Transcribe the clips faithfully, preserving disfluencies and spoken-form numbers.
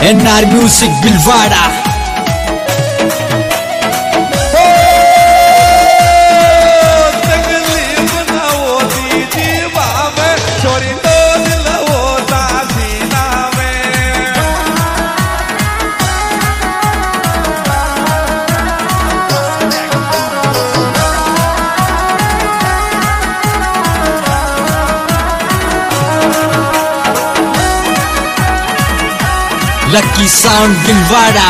N R music Bhilwara. Lucky sound Bhilwara.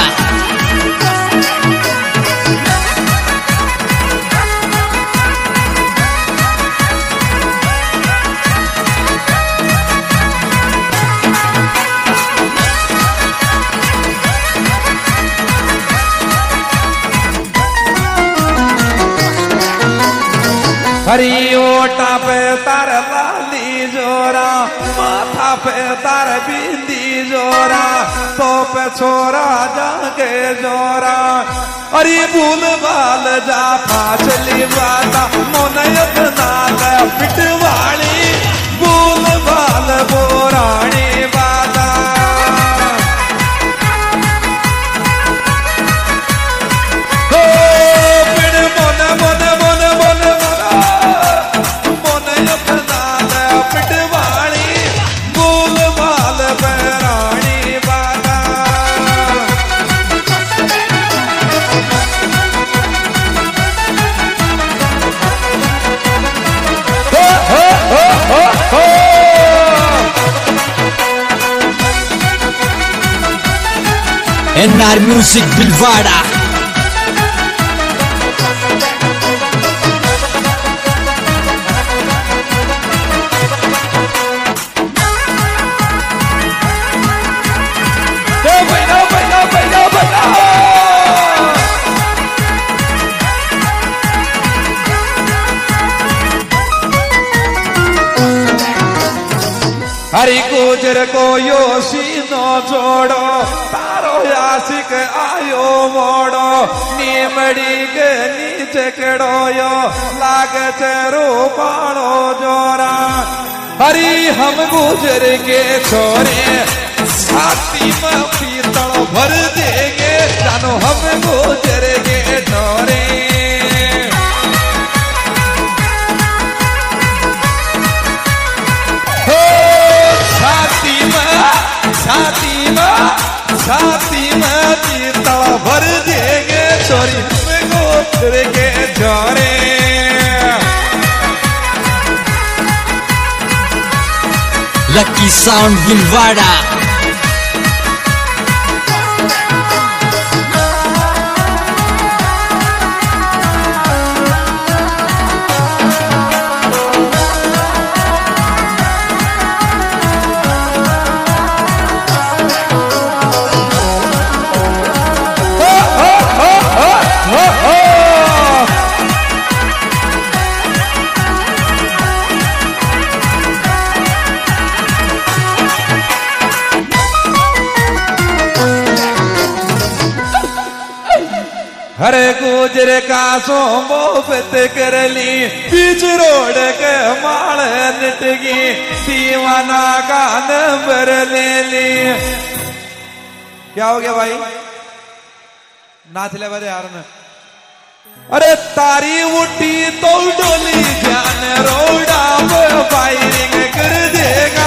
हरी ओटा पे तार लाली जोरा, माथा पे तार बिंदी जोरा, तो पे छोरा जाके जोरा। अरे भूल बाल जा फाचली बाता मोनयत नाल पिटवाली, भूल बाल बोराणी बाता। हो पिण मोन मोन मोन मोन मोनयत नाल पिटवाली, भूल बाल बैराणी बाता। N R music Bhilwara. Hari Gujar को यो सीनो जोड़ो, तारो यासिक आयो मोड़ो, नीमड़ी के नीचे कड़ो यो लाग चरो पाड़ो जोरा। हरी हम गुजर के छोरे छाती में पीतल भर देंगे, जानो हम गुजर के छोरे। छाती में छाती में पीतल भर देंगे, छोरी में गोत्र के जोरे। Lucky sound Bhilwara. हरे गुजर का सोमो फित कर ली, बीच रोड के माल निटगी, दीवाना का नंबर ले ली। क्या हो गया भाई? नाच ले बजे यार में। अरे तारी उठी तो डोली जान रोड़ा फायरिंग कर देगा।